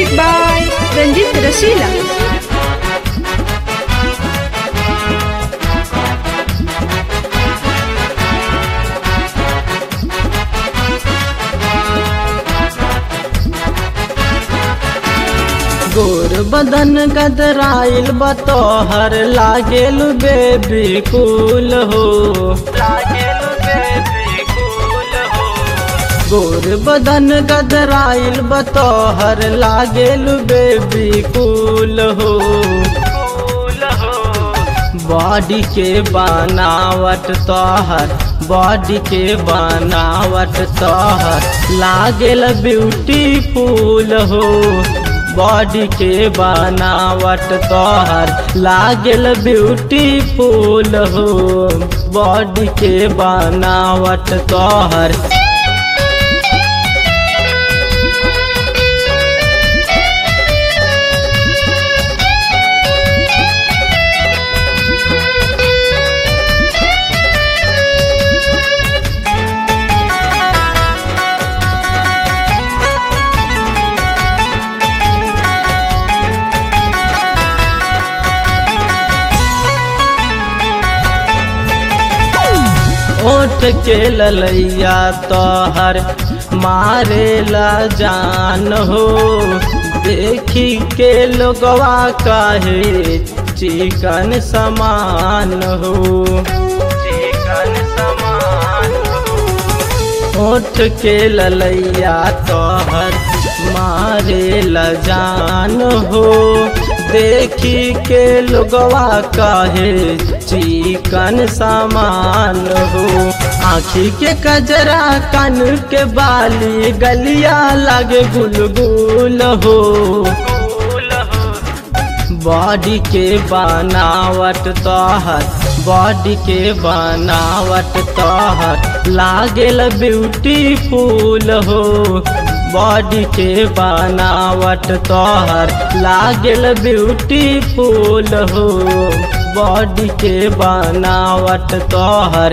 Music by Ranjit Rasila. गोर बदन गदराइल बतोहर लागेल बेबी कूल हो, लागेल बेबी कूल हो। गोर बदन गदराइल बतोहर लागेल बेबी कूल हो, कूल हो। बॉडी के बनावट तोहर, बॉडी के बनावट तोहर लागेल ब्यूटीफुल हो। बॉडी के बनावट तोहर लागेल ब्यूटीफुल हो, बॉडी के बनावट तोहर। ओठ के ललैया तोहर मारेला जान हो, देखी के लोगवा काहे चिकन समान हो, चिकन समान हो। ओठ के ललैया तोहर मारेला जान हो, देखी के लोगवा काहे चिकन सामान हो। आँखी के कजरा कान के बाली गलिया लागे गुलगुल हो। बॉडी के बनावट तोहर, बॉडी के बनावट तोहर लागेल ब्यूटीफुल हो। बॉडी के बनावट तोहर लागेल ब्यूटीफुल हो, बॉडी के बनावट तोहर।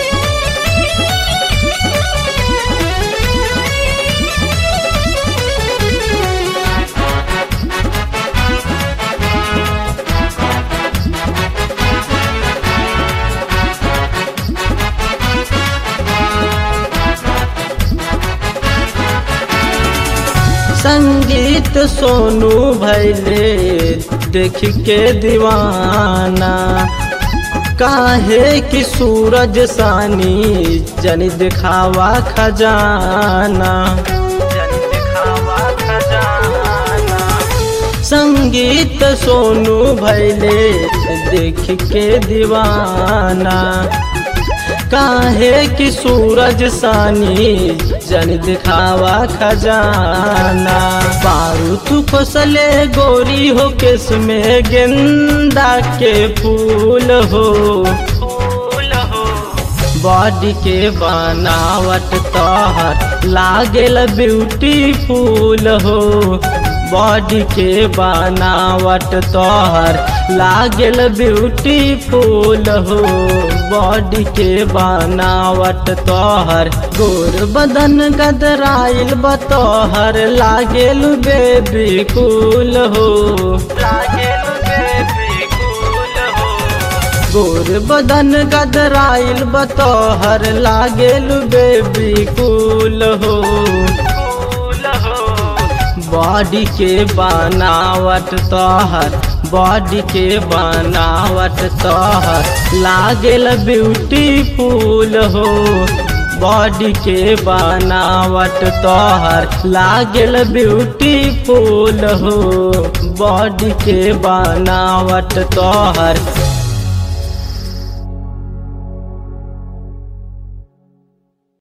संगीत सोनू भैले देख के दीवाना, काहे कि सूरज सानी जन दिखावा खजाना, जन दिखावा खजाना। संगीत सोनू भैले देख के दीवाना, काहे कि सूरज सानी जन दिखावा खजाना। बारू तू खोसले गोरी हो, केस में गेंदा के फूल हो, फूल हो। बॉडी के बनावट तोहर लागेल ब्यूटीफुल हो। बॉडी के बनावट तोहर लागेल ब्यूटीफुल हो, बॉडी के बनावट तोहर। गोर बदन गदराइल बतोहर लागेल बेबी कूल हो, लागेल बेबी कूल हो। गोर बदन गदराइल बतोहर लागेल बेबी कूल हो, कूल हो। बॉडी के बनावट तोहर, बॉडी के बनावट तोहर लागेल ब्यूटीफुल हो। बॉडी के बनावट तोहर लागेल ब्यूटीफुल हो, बॉडी के बनावट तोहर।